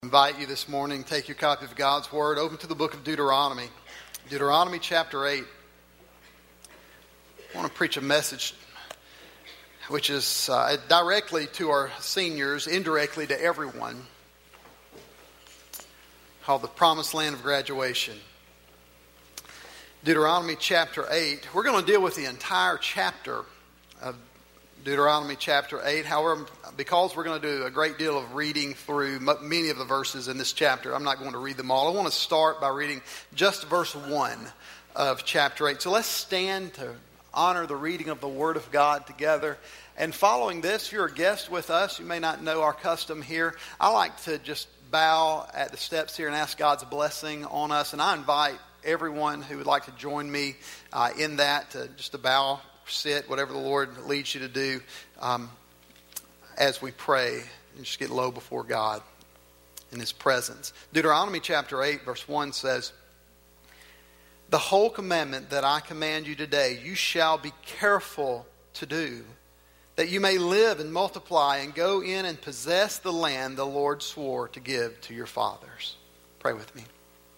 Invite you this morning, take your copy of God's Word, open to the book of Deuteronomy. Deuteronomy chapter 8. I want to preach a message which is directly to our seniors, indirectly to everyone, called the Promised Land of Graduation. Deuteronomy chapter 8. We're going to deal with the entire chapter of Deuteronomy chapter 8. However, because we're going to do a great deal of reading through many of the verses in this chapter, I'm not going to read them all. I want to start by reading just verse 1 of chapter 8. So let's stand to honor the reading of the Word of God together. And following this, if you're a guest with us, you may not know our custom here. I like to just bow at the steps here and ask God's blessing on us. And I invite everyone who would like to join me in that just to bow, sit, whatever the Lord leads you to do as we pray and just get low before God in His presence. Deuteronomy chapter 8 verse 1 says, "The whole commandment that I command you today, you shall be careful to do, that you may live and multiply and go in and possess the land the Lord swore to give to your fathers." Pray with me.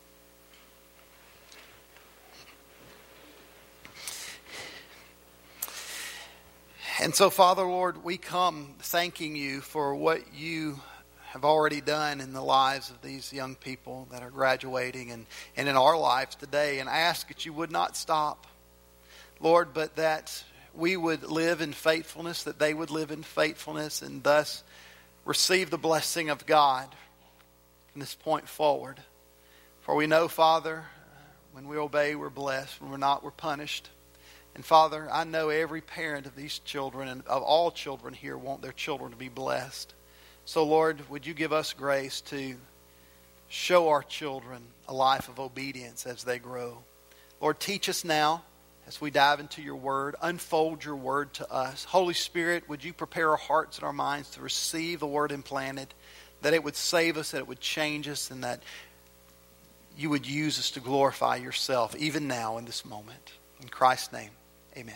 And so, Father, Lord, we come thanking you for what you have already done in the lives of these young people that are graduating and in our lives today. And I ask that you would not stop, Lord, but that we would live in faithfulness, that they would live in faithfulness, and thus receive the blessing of God from this point forward. For we know, Father, when we obey, we're blessed. When we're not, we're punished. And Father, I know every parent of these children and of all children here want their children to be blessed. So Lord, would you give us grace to show our children a life of obedience as they grow. Lord, teach us now as we dive into your word. Unfold your word to us. Holy Spirit, would you prepare our hearts and our minds to receive the word implanted, that it would save us, that it would change us, and that you would use us to glorify yourself even now in this moment. In Christ's name. Amen.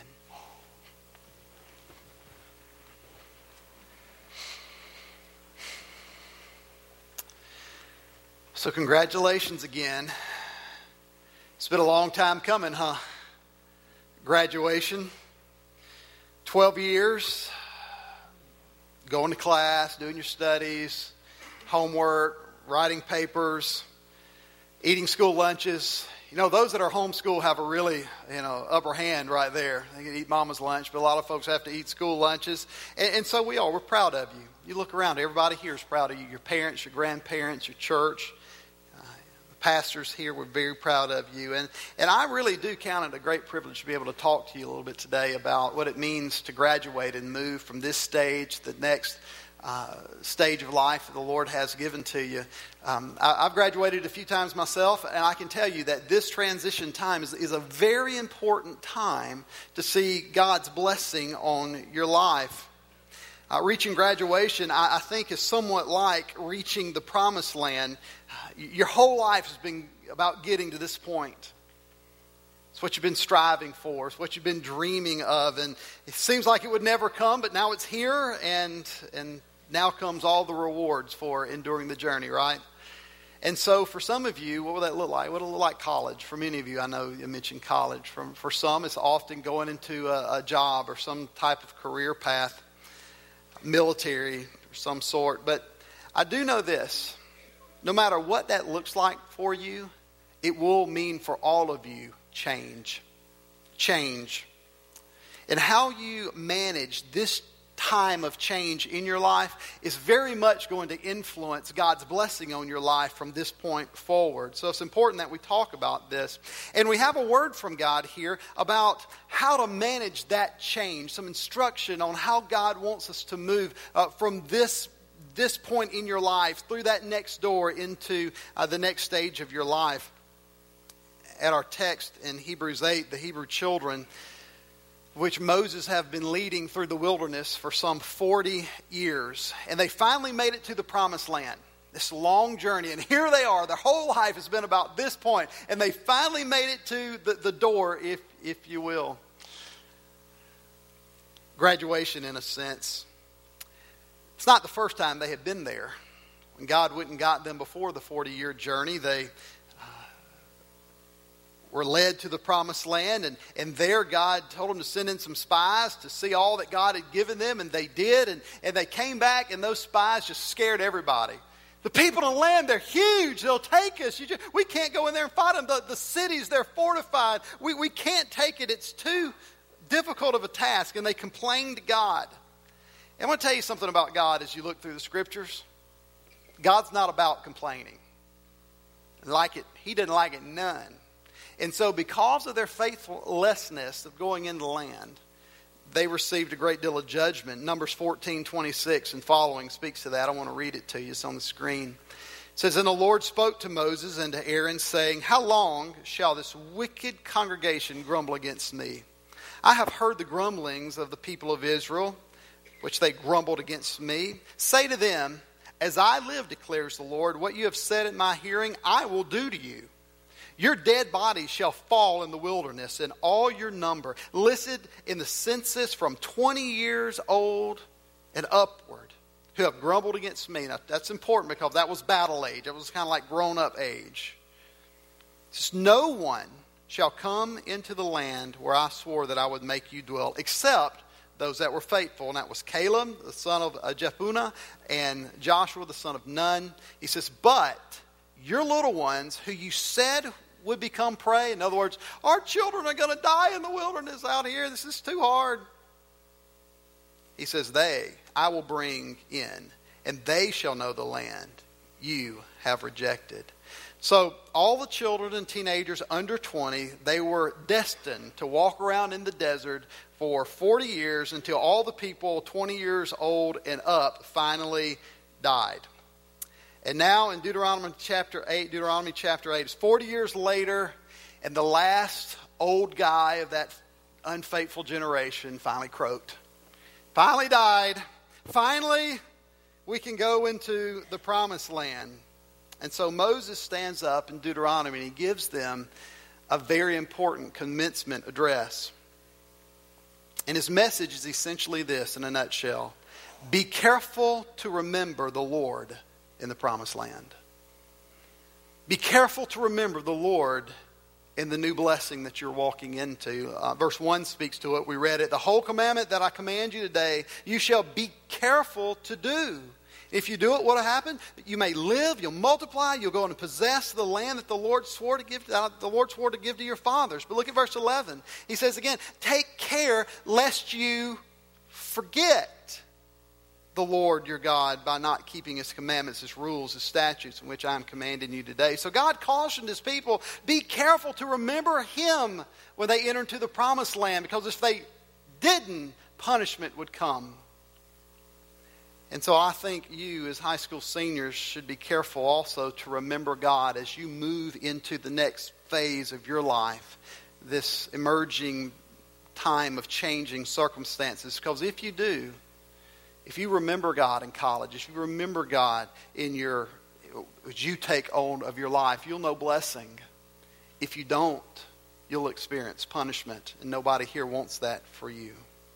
So congratulations again. It's been a long time coming, huh? Graduation. 12 years. Going to class, doing your studies, homework, writing papers, eating school lunches. You know, those that are homeschool have a really, upper hand right there. They can eat mama's lunch, but a lot of folks have to eat school lunches. And so we are. We're proud of you. You look around, everybody here is proud of you. Your parents, your grandparents, your church, the pastors here, we're very proud of you. And I really do count it a great privilege to be able to talk to you a little bit today about what it means to graduate and move from this stage to the next stage of life that the Lord has given to you. I've graduated a few times myself, and I can tell you that this transition time is a very important time to see God's blessing on your life. Reaching graduation, I think, is somewhat like reaching the promised land. Your whole life has been about getting to this point. It's what you've been striving for. It's what you've been dreaming of. And it seems like it would never come, but now it's here, and now comes all the rewards for enduring the journey, right? And so for some of you, what will that look like? What will it look like college? For many of you, I know you mentioned college. For some, it's often going into a job or some type of career path, military or some sort. But I do know this. No matter what that looks like for you, it will mean for all of you change. And how you manage this time of change in your life is very much going to influence God's blessing on your life from this point forward. So it's important that we talk about this. And we have a word from God here about how to manage that change, some instruction on how God wants us to move from this point in your life through that next door into the next stage of your life. At our text in Hebrews 8, the Hebrew children, which Moses have been leading through the wilderness for some 40 years. And they finally made it to the promised land. This long journey. And here they are. Their whole life has been about this point. And they finally made it to the door, if you will. Graduation, in a sense. It's not the first time they had been there. When God went and got them before the 40-year journey, they were led to the promised land, and there God told them to send in some spies to see all that God had given them, and they did, and they came back, and those spies just scared everybody. The people in the land, they're huge. They'll take us. We can't go in there and fight them. The cities, they're fortified. We can't take it. It's too difficult of a task. And they complained to God. And I want to tell you something about God as you look through the scriptures. God's not about complaining. He didn't like it none. And so because of their faithlessness of going into the land, they received a great deal of judgment. Numbers 14:26 and following speaks to that. I want to read it to you. It's on the screen. It says, "And the Lord spoke to Moses and to Aaron, saying, How long shall this wicked congregation grumble against me? I have heard the grumblings of the people of Israel, which they grumbled against me. Say to them, As I live, declares the Lord, what you have said in my hearing, I will do to you. Your dead bodies shall fall in the wilderness, and all your number, listed in the census from 20 years old and upward, who have grumbled against me." Now, that's important because that was battle age. It was kind of like grown-up age. It says, "No one shall come into the land where I swore that I would make you dwell, except those that were faithful." And that was Caleb, the son of Jephunneh, and Joshua, the son of Nun. He says, "But your little ones, who you said would become prey," in other words, our children are going to die in the wilderness out here. This is too hard. He says, I will bring in, and they shall know the land you have rejected. So all the children and teenagers under 20, they were destined to walk around in the desert for 40 years until all the people 20 years old and up finally died. And now in Deuteronomy chapter 8, it's 40 years later, and the last old guy of that unfaithful generation finally croaked. Finally died. Finally, we can go into the promised land. And so Moses stands up in Deuteronomy and he gives them a very important commencement address. And his message is essentially this in a nutshell: be careful to remember the Lord in the promised land. Be careful to remember the Lord in the new blessing that you're walking into. Verse 1 speaks to it. We read it. "The whole commandment that I command you today, you shall be careful to do. If you do it, what will happen? You may live, you'll multiply, you'll go and possess the land that the Lord swore to give to your fathers." But look at verse 11. He says again, "Take care lest you forget the Lord your God by not keeping his commandments, his rules, his statutes, in which I am commanding you today." So God cautioned his people, be careful to remember him when they enter into the promised land, because if they didn't, punishment would come. And so I think you as high school seniors should be careful also to remember God as you move into the next phase of your life, this emerging time of changing circumstances. Because if you do, if you remember God in college, if you remember God as you take hold of your life, you'll know blessing. If you don't, you'll experience punishment, and nobody here wants that for you.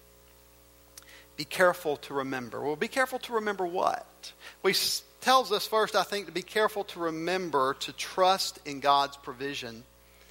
Be careful to remember. Well, be careful to remember what? Well, he tells us first, I think, to be careful to remember to trust in God's provision.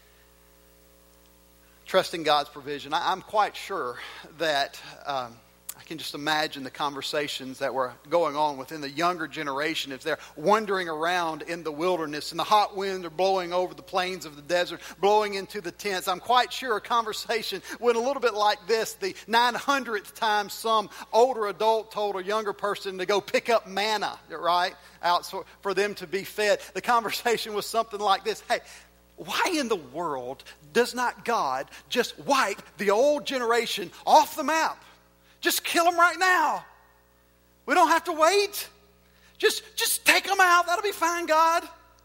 Trust in God's provision. I'm quite sure that I can just imagine the conversations that were going on within the younger generation as they're wandering around in the wilderness and the hot winds are blowing over the plains of the desert, blowing into the tents. I'm quite sure a conversation went a little bit like this. The 900th time some older adult told a younger person to go pick up manna, right, out for them to be fed. The conversation was something like this. Hey, why in the world does not God just wipe the old generation off the map? Just kill them right now. We don't have to wait. Just take them out. That'll be fine, God.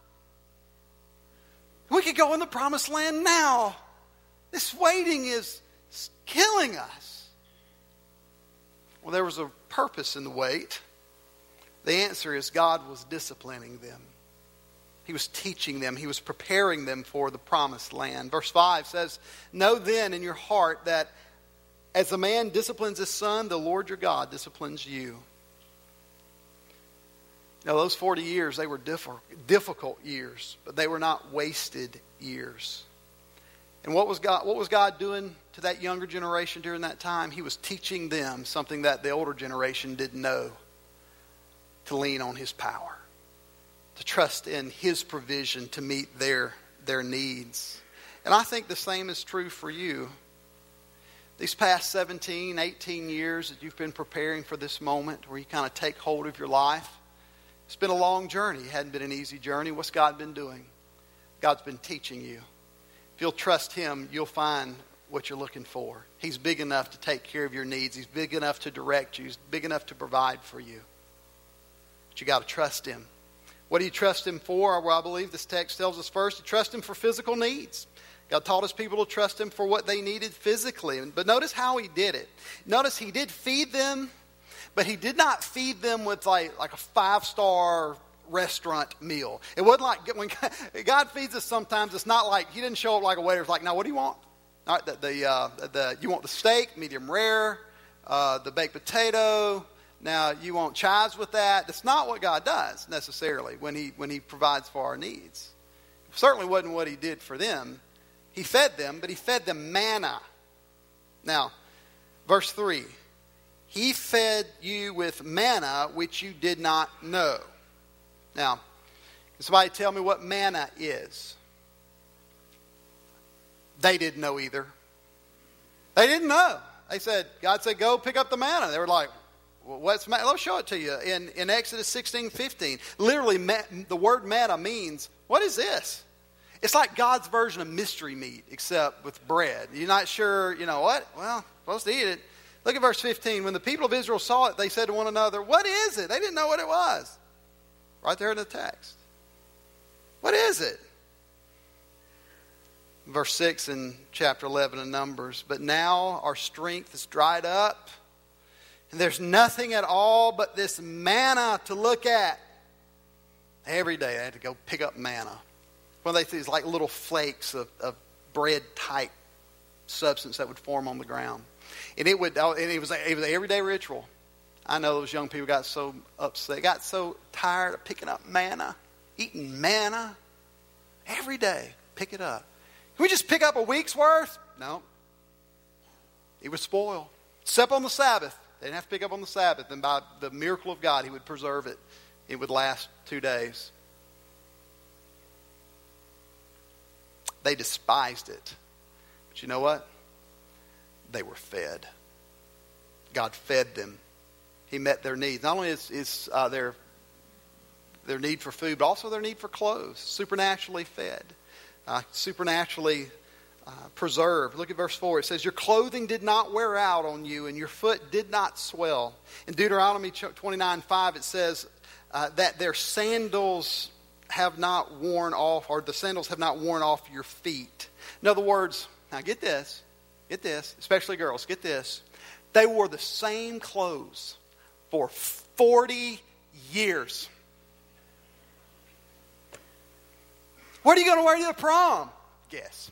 We could go in the promised land now. This waiting is killing us. Well, there was a purpose in the wait. The answer is God was disciplining them. He was teaching them. He was preparing them for the promised land. Verse 5 says, "Know then in your heart that as a man disciplines his son, the Lord your God disciplines you." Now, those 40 years, they were difficult years, but they were not wasted years. And what was God doing to that younger generation during that time? He was teaching them something that the older generation didn't know: to lean on His power, to trust in His provision to meet their needs. And I think the same is true for you. These past 17, 18 years that you've been preparing for this moment where you kind of take hold of your life, it's been a long journey. It hadn't been an easy journey. What's God been doing? God's been teaching you. If you'll trust Him, you'll find what you're looking for. He's big enough to take care of your needs. He's big enough to direct you. He's big enough to provide for you. But you got to trust Him. What do you trust Him for? Well, I believe this text tells us first to trust Him for physical needs. God taught His people to trust Him for what they needed physically. But notice how He did it. Notice He did feed them, but He did not feed them with like a 5-star restaurant meal. It wasn't like when God feeds us sometimes, it's not like He didn't show up like a waiter. It's like, now what do you want? All right, you want the steak, medium rare, the baked potato. Now you want chives with that. That's not what God does necessarily when He provides for our needs. It certainly wasn't what He did for them. He fed them, but He fed them manna. Now, verse 3. He fed you with manna which you did not know. Now, can somebody tell me what manna is? They didn't know either. They didn't know. God said, go pick up the manna. They were like, well, what's manna? Let me show it to you. In Exodus 16:15, literally the word manna means, what is this? It's like God's version of mystery meat, except with bread. You're not sure, what? Well, supposed to eat it. Look at verse 15. When the people of Israel saw it, they said to one another, what is it? They didn't know what it was. Right there in the text. What is it? Verse 6 in chapter 11 of Numbers. But now our strength is dried up, and there's nothing at all but this manna to look at. Every day I had to go pick up manna. One of these like little flakes of bread-type substance that would form on the ground. And it was an everyday ritual. I know those young people got so upset, got so tired of picking up manna, eating manna every day. Pick it up. Can we just pick up a week's worth? No. It would spoil. Except on the Sabbath. They didn't have to pick up on the Sabbath. And by the miracle of God, He would preserve it. It would last 2 days. They despised it. But you know what? They were fed. God fed them. He met their needs. Not only is their need for food, but also their need for clothes. Supernaturally fed. Supernaturally preserved. Look at verse 4. It says, your clothing did not wear out on you, and your foot did not swell. In Deuteronomy 29:5, it says that their sandals have not worn off, or the sandals have not worn off your feet. In other words, now get this, especially girls, get this. They wore the same clothes for 40 years. What are you going to wear to the prom? Guess.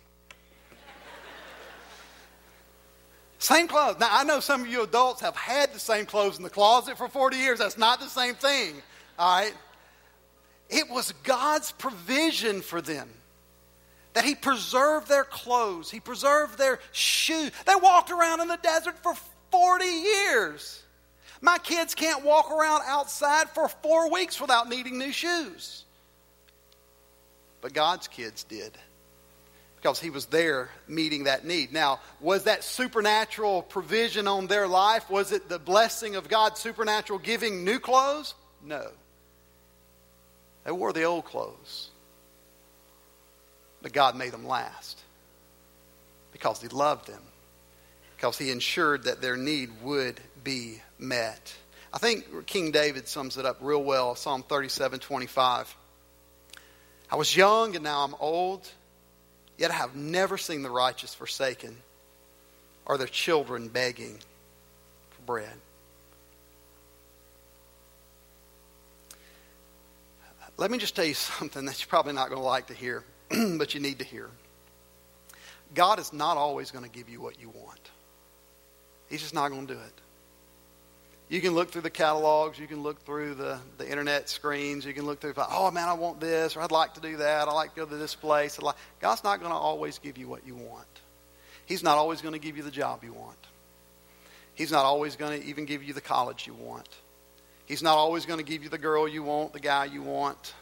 Same clothes. Now, I know some of you adults have had the same clothes in the closet for 40 years. That's not the same thing. All right? It was God's provision for them. That He preserved their clothes. He preserved their shoes. They walked around in the desert for 40 years. My kids can't walk around outside for 4 weeks without needing new shoes. But God's kids did. Because He was there meeting that need. Now, was that supernatural provision on their life? Was it the blessing of God supernatural giving new clothes? No. They wore the old clothes. But God made them last. Because He loved them. Because He ensured that their need would be met. I think King David sums it up real well. Psalm 37:25. I was young and now I'm old, yet I have never seen the righteous forsaken or their children begging for bread. Let me just tell you something that you're probably not going to like to hear, but you need to hear. God is not always going to give you what you want. He's just not going to do it. You can look through the catalogs. You can look through the internet screens. You can look through, oh, man, I want this, or I'd like to do that. I'd like to go to this place. God's not going to always give you what you want. He's not always going to give you the job you want. He's not always going to even give you the college you want. He's not always going to give you the girl you want, the guy you want.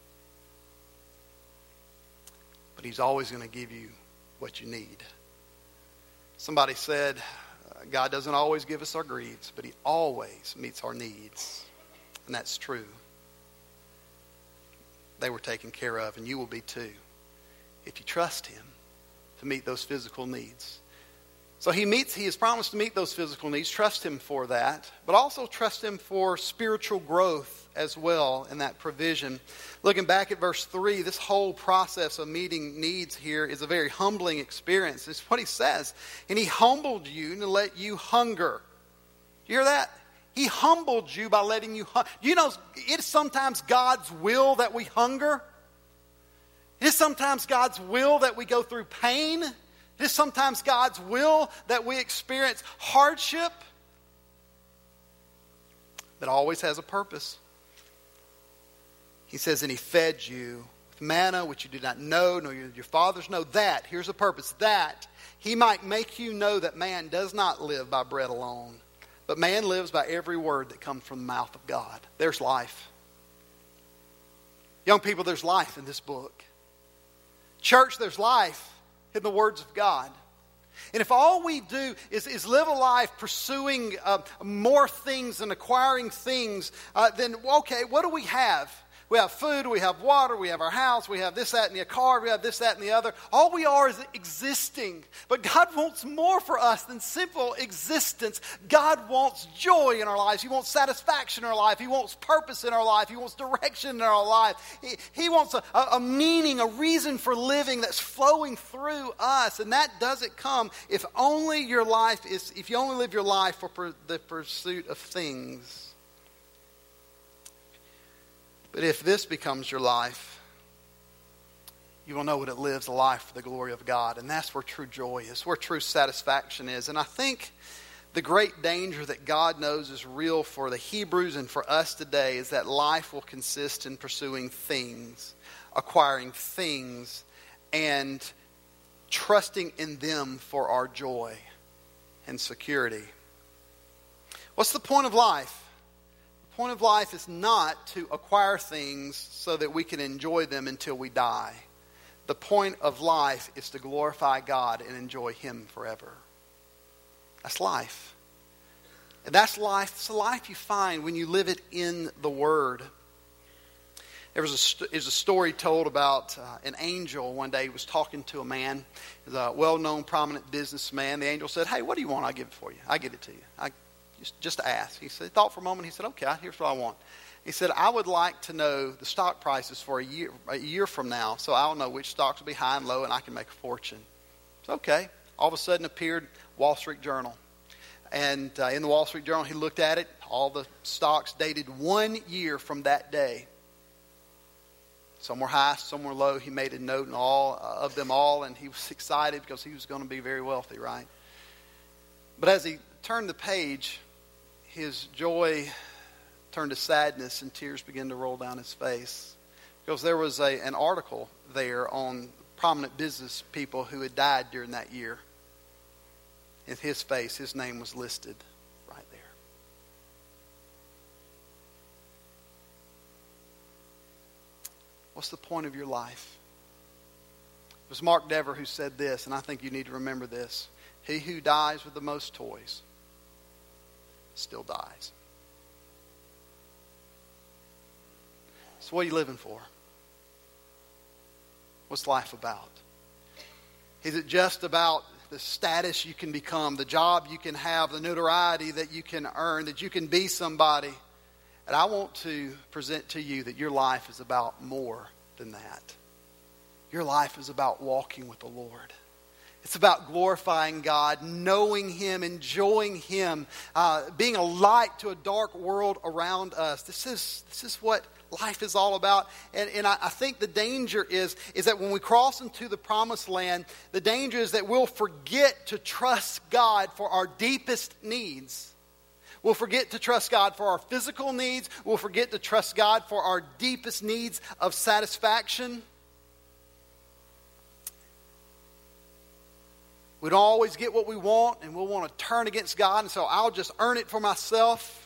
But He's always going to give you what you need. Somebody said, God doesn't always give us our greeds, but He always meets our needs. And that's true. They were taken care of, and you will be too, if you trust Him to meet those physical needs. So He has promised to meet those physical needs. Trust Him for that, but also trust Him for spiritual growth as well in that provision. Looking back at verse 3, this whole process of meeting needs here is a very humbling experience. It's what He says. And He humbled you to let you hunger. You hear that? He humbled you by letting you hunger. You know, it's sometimes God's will that we hunger. It is sometimes God's will that we go through pain. It is sometimes God's will that we experience hardship. But it always has a purpose. He says, and He fed you with manna, which you did not know, nor your fathers know. That, here's the purpose, that He might make you know that man does not live by bread alone, but man lives by every word that comes from the mouth of God. There's life. Young people, there's life in this book. Church, there's life in the words of God. And if all we do is live a life pursuing more things and acquiring things, then okay, what do we have? We have food, we have water, we have our house, we have this, that, and the car, we have this, that, and the other. All we are is existing. But God wants more for us than simple existence. God wants joy in our lives. He wants satisfaction in our life. He wants purpose in our life. He wants direction in our life. He wants a meaning, a reason for living that's flowing through us. And that doesn't come if you only live your life for the pursuit of things. But if this becomes your life, you will know what it lives a life for the glory of God. And that's where true joy is, where true satisfaction is. And I think the great danger that God knows is real for the Hebrews and for us today is that life will consist in pursuing things, acquiring things, and trusting in them for our joy and security. What's the point of life? The point of life is not to acquire things so that we can enjoy them until we die. The point of life is to glorify God and enjoy Him forever. That's life. And that's life. It's the life you find when you live it in the Word. There was a story told about an angel one day. He was talking to a man. He was a well-known, prominent businessman. The angel said, "Hey, what do you want? I'll give it for you. I'll get it to you. Just ask." He thought for a moment. He said, "Okay, here's what I want." He said, "I would like to know the stock prices for a year from now, so I'll know which stocks will be high and low, and I can make a fortune." So, okay. All of a sudden appeared Wall Street Journal. And in the Wall Street Journal, he looked at it. All the stocks dated 1 year from that day. Some were high, some were low. He made a note in all of them all, and he was excited because he was going to be very wealthy, right? But as he turned the page, his joy turned to sadness and tears began to roll down his face. Because there was an article there on prominent business people who had died during that year. In his face, his name was listed right there. What's the point of your life? It was Mark Dever who said this, and I think you need to remember this. He who dies with the most toys still dies. So what are you living for? What's life about? Is it just about the status you can become, the job you can have, the notoriety that you can earn, that you can be somebody? And I want to present to you that your life is about more than that. Your life is about walking with the Lord. It's about glorifying God, knowing Him, enjoying Him, being a light to a dark world around us. This is what life is all about. And I think the danger is that when we cross into the promised land, the danger is that we'll forget to trust God for our deepest needs. We'll forget to trust God for our physical needs. We'll forget to trust God for our deepest needs of satisfaction. We don't always get what we want, and we'll want to turn against God, and so I'll just earn it for myself.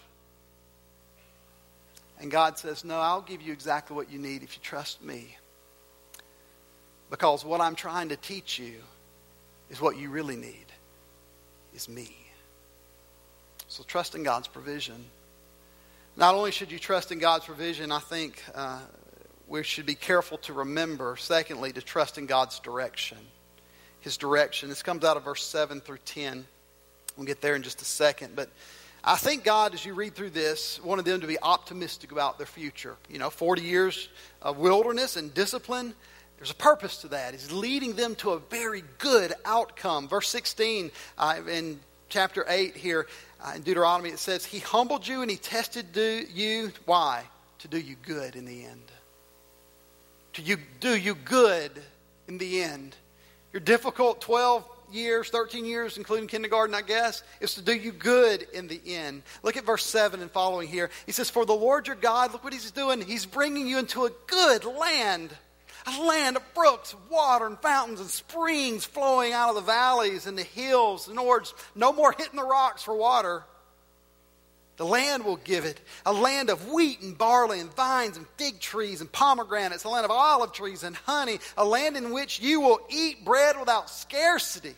And God says, no, I'll give you exactly what you need if you trust me. Because what I'm trying to teach you is what you really need, is me. So trust in God's provision. Not only should you trust in God's provision, I think we should be careful to remember, secondly, to trust in God's direction. His direction. This comes out of verse 7 through 10. We'll get there in just a second. But I think God, as you read through this, wanted them to be optimistic about their future. 40 years of wilderness and discipline. There's a purpose to that. He's leading them to a very good outcome. Verse 16 in chapter 8 here in Deuteronomy, it says, He humbled you and He tested you. Why? To do you good in the end. To do you good in the end. Your difficult 12 years, 13 years, including kindergarten, I guess, is to do you good in the end. Look at verse 7 and following here. He says, For the Lord your God, look what He's doing. He's bringing you into a good land. A land of brooks, water, and fountains, and springs flowing out of the valleys and the hills and orchards. No more hitting the rocks for water. The land will give it. A land of wheat and barley and vines and fig trees and pomegranates. A land of olive trees and honey. A land in which you will eat bread without scarcity.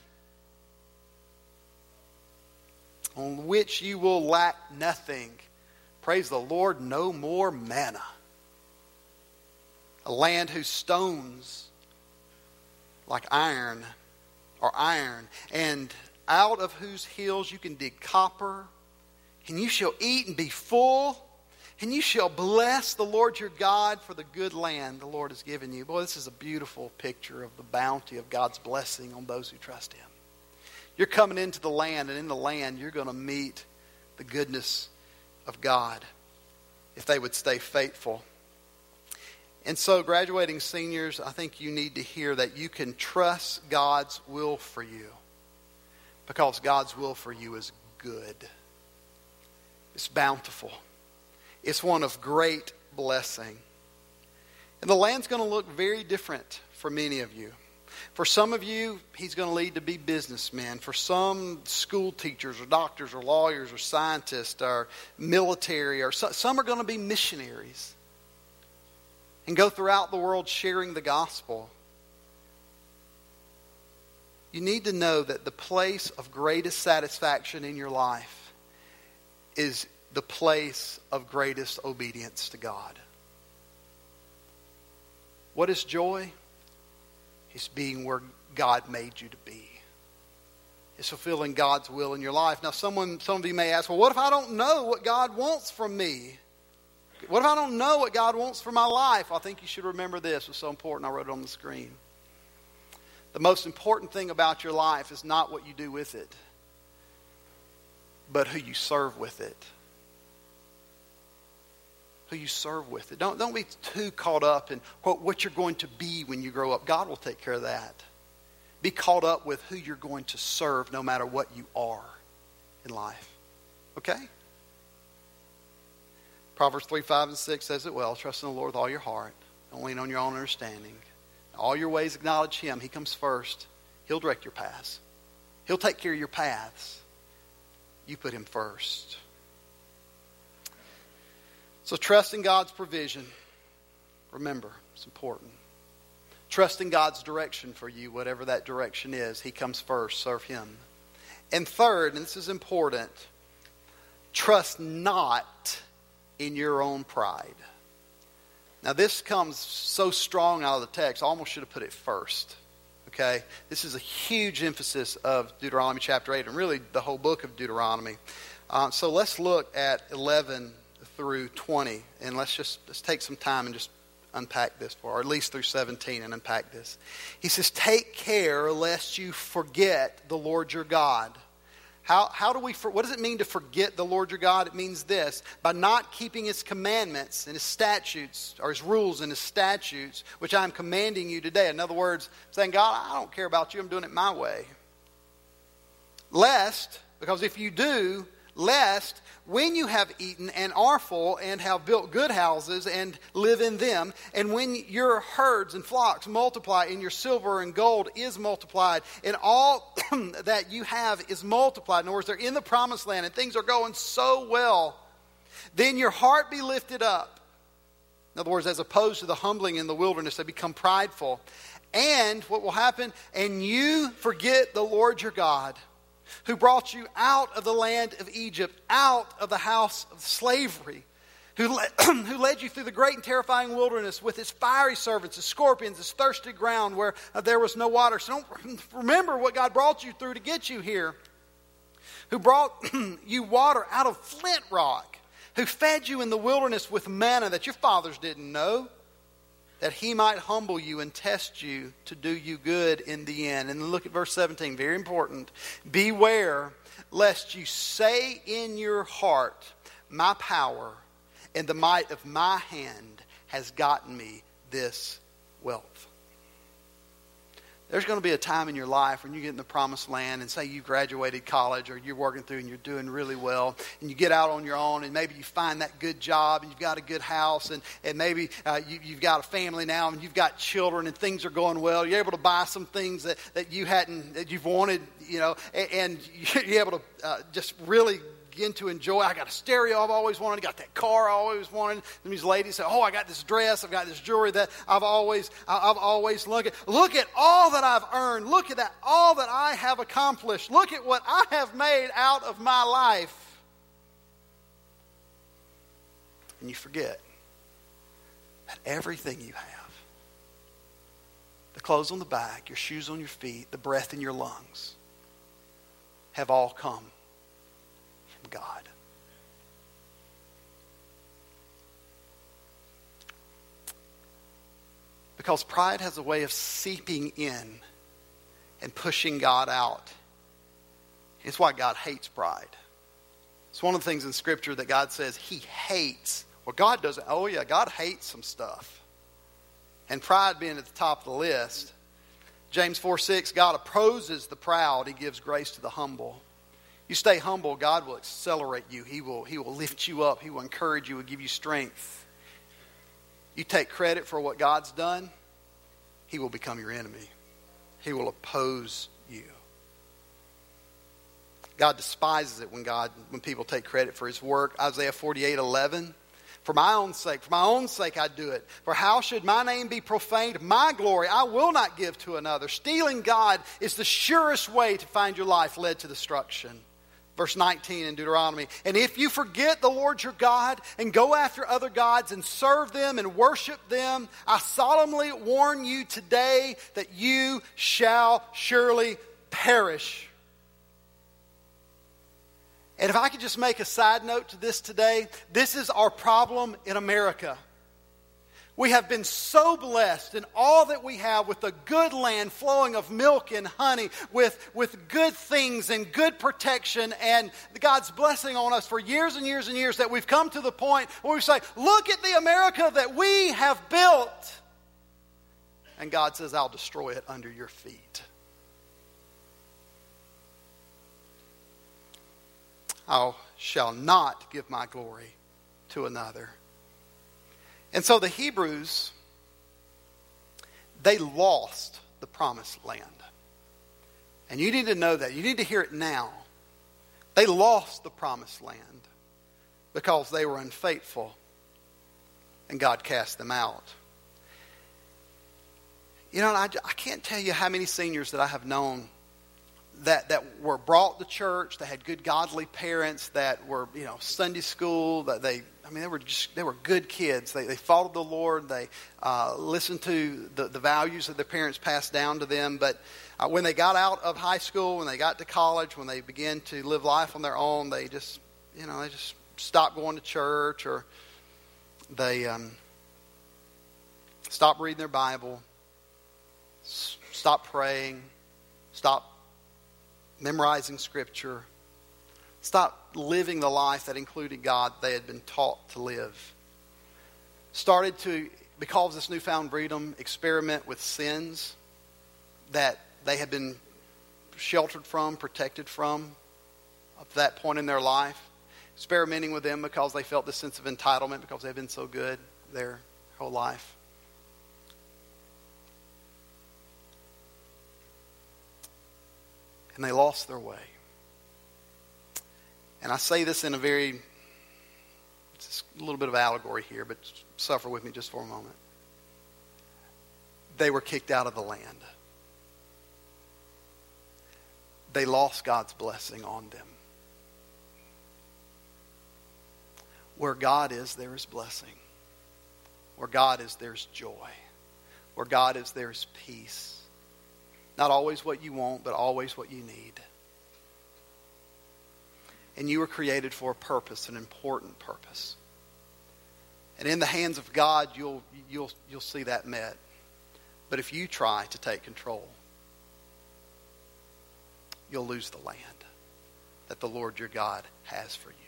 On which you will lack nothing. Praise the Lord, no more manna. A land whose stones like iron are iron. And out of whose hills you can dig copper. And you shall eat and be full, and you shall bless the Lord your God for the good land the Lord has given you. Boy, this is a beautiful picture of the bounty of God's blessing on those who trust Him. You're coming into the land, and in the land you're going to meet the goodness of God if they would stay faithful. And so, graduating seniors, I think you need to hear that you can trust God's will for you, because God's will for you is good. It's bountiful. It's one of great blessing. And the land's going to look very different for many of you. For some of you, He's going to lead to be businessmen. For some, school teachers or doctors or lawyers or scientists or military. Or some are going to be missionaries and go throughout the world sharing the gospel. You need to know that the place of greatest satisfaction in your life is the place of greatest obedience to God. What is joy? It's being where God made you to be. It's fulfilling God's will in your life. Now, some of you may ask, well, what if I don't know what God wants from me? What if I don't know what God wants for my life? I think you should remember this. It's so important. I wrote it on the screen. The most important thing about your life is not what you do with it, but who you serve with it. Who you serve with it. Don't be too caught up in what you're going to be when you grow up. God will take care of that. Be caught up with who you're going to serve no matter what you are in life. Okay? Proverbs 3, 5, and 6 says it well. Trust in the Lord with all your heart. Don't lean on your own understanding. All your ways acknowledge Him. He comes first. He'll direct your paths. He'll take care of your paths. You put Him first. So trust in God's provision. Remember, it's important. Trust in God's direction for you, whatever that direction is. He comes first. Serve Him. And third, and this is important, trust not in your own pride. Now this comes so strong out of the text, I almost should have put it first. Okay? This is a huge emphasis of Deuteronomy chapter 8 and really the whole book of Deuteronomy. So let's look at 11 through 20 and let's take some time and just unpack this or at least through 17 and unpack this. He says, take care lest you forget the Lord your God. What does it mean to forget the Lord your God? It means this: by not keeping His commandments and His statutes, or His rules and His statutes, which I am commanding you today. In other words, saying, God, I don't care about you, I'm doing it my way. Lest, because if you do, lest when you have eaten and are full and have built good houses and live in them, and when your herds and flocks multiply and your silver and gold is multiplied and all that you have is multiplied, in other words, they're in the promised land and things are going so well, then your heart be lifted up. In other words, as opposed to the humbling in the wilderness, they become prideful. And what will happen? And you forget the Lord your God, who brought you out of the land of Egypt, out of the house of slavery, who led you through the great and terrifying wilderness with its fiery serpents, its scorpions, its thirsty ground where there was no water. So don't remember what God brought you through to get you here. Who brought you water out of flint rock, who fed you in the wilderness with manna that your fathers didn't know, that he might humble you and test you to do you good in the end. And look at verse 17, very important. Beware lest you say in your heart, my power and the might of my hand has gotten me this wealth. There's going to be a time in your life when you get in the promised land and say you graduated college or you're working through and you're doing really well and you get out on your own and maybe you find that good job and you've got a good house and maybe you've got a family now and you've got children and things are going well. You're able to buy some things that you've wanted, and you're able to just really begin to enjoy. I got a stereo I've always wanted. I got that car I always wanted. And these ladies say, "Oh, I got this dress. I've got this jewelry that I've always looked at. Look at all that I've earned. Look at that, all that I have accomplished. Look at what I have made out of my life." And you forget that everything you have, the clothes on the back, your shoes on your feet, the breath in your lungs, have all come God. Because pride has a way of seeping in and pushing God out. It's why God hates pride. It's one of the things in Scripture that God says he hates. Well, God doesn't. Oh yeah, God hates some stuff. And pride being at the top of the list. James 4:6, God opposes the proud. He gives grace to the humble. You stay humble, God will accelerate you. He will lift you up. He will encourage you. He will give you strength. You take credit for what God's done, he will become your enemy. He will oppose you. God despises it when people take credit for his work. Isaiah 48:11. For my own sake I do it. For how should my name be profaned? My glory I will not give to another. Stealing God is the surest way to find your life led to destruction. Verse 19 in Deuteronomy. And if you forget the Lord your God and go after other gods and serve them and worship them, I solemnly warn you today that you shall surely perish. And if I could just make a side note to this today, this is our problem in America. We have been so blessed in all that we have with a good land flowing of milk and honey, with good things and good protection and God's blessing on us for years and years and years that we've come to the point where we say, look at the America that we have built. And God says, I'll destroy it under your feet. I shall not give my glory to another. And so the Hebrews, they lost the promised land. And you need to know that. You need to hear it now. They lost the promised land because they were unfaithful and God cast them out. I can't tell you how many seniors that I have known that were brought to church, that had good godly parents, that were, Sunday school, that they were good kids. They followed the Lord. They listened to the values that their parents passed down to them. But when they got out of high school, when they got to college, when they began to live life on their own, they just stopped going to church, or they stopped reading their Bible, stopped praying, stopped memorizing Scripture, stopped living the life that included God they had been taught to live. Started to, because of this newfound freedom, experiment with sins that they had been sheltered from, protected from. up to that point in their life, experimenting with them because they felt this sense of entitlement because they've been so good their whole life. And they lost their way. And I say this in it's a little bit of allegory here, but suffer with me just for a moment. They were kicked out of the land. They lost God's blessing on them. Where God is, there is blessing. Where God is, there's joy. Where God is, there's peace. Not always what you want, but always what you need. And you were created for a purpose, an important purpose. And in the hands of God, you'll see that met. But if you try to take control, you'll lose the land that the Lord your God has for you.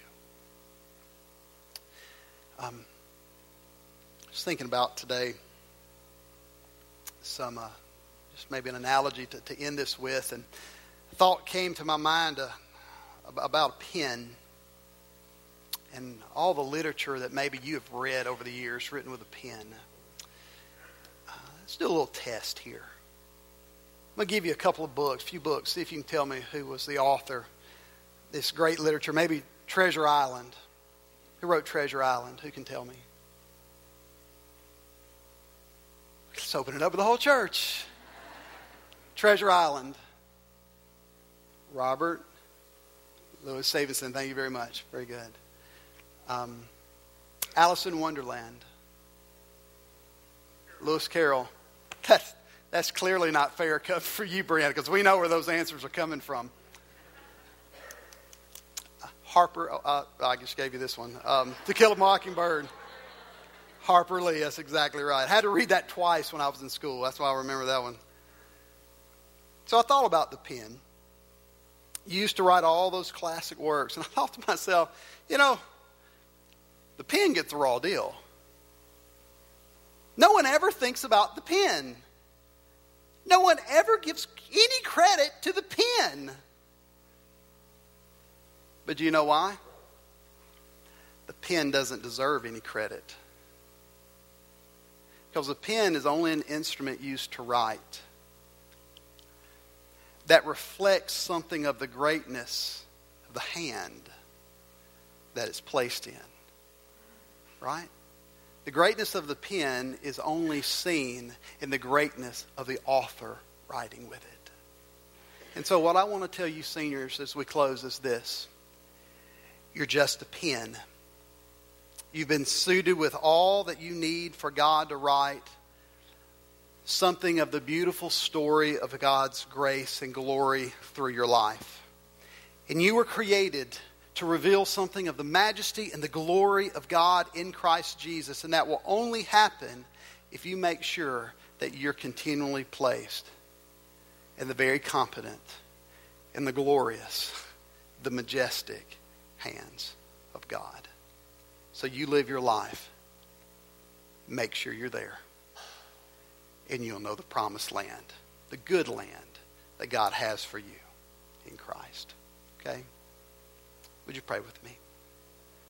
I was thinking about today some just maybe an analogy to end this with, and a thought came to my mind about a pen and all the literature that maybe you have read over the years written with a pen. Let's do a little test here. I'm going to give you a few books, see if you can tell me who was the author. This great literature, maybe Treasure Island. Who wrote Treasure Island? Who can tell me? Let's open it up with the whole church. Treasure Island. Robert Louis Stevenson, thank you very much. Very good. Alice in Wonderland. Lewis Carroll. That's clearly not fair for you, Brianna, because we know where those answers are coming from. Harper, I just gave you this one. To Kill a Mockingbird. Harper Lee, that's exactly right. I had to read that twice when I was in school. That's why I remember that one. So I thought about the pen. You used to write all those classic works. And I thought to myself, the pen gets the raw deal. No one ever thinks about the pen. No one ever gives any credit to the pen. But do you know why? The pen doesn't deserve any credit. Because the pen is only an instrument used to write that reflects something of the greatness of the hand that it's placed in. Right? The greatness of the pen is only seen in the greatness of the author writing with it. And so what I want to tell you seniors as we close is this. You're just a pen. You've been suited with all that you need for God to write something of the beautiful story of God's grace and glory through your life. And you were created to reveal something of the majesty and the glory of God in Christ Jesus. And that will only happen if you make sure that you're continually placed in the very competent and the glorious, the majestic hands of God. So you live your life. Make sure you're there. And you'll know the promised land, the good land that God has for you in Christ. Okay? Would you pray with me?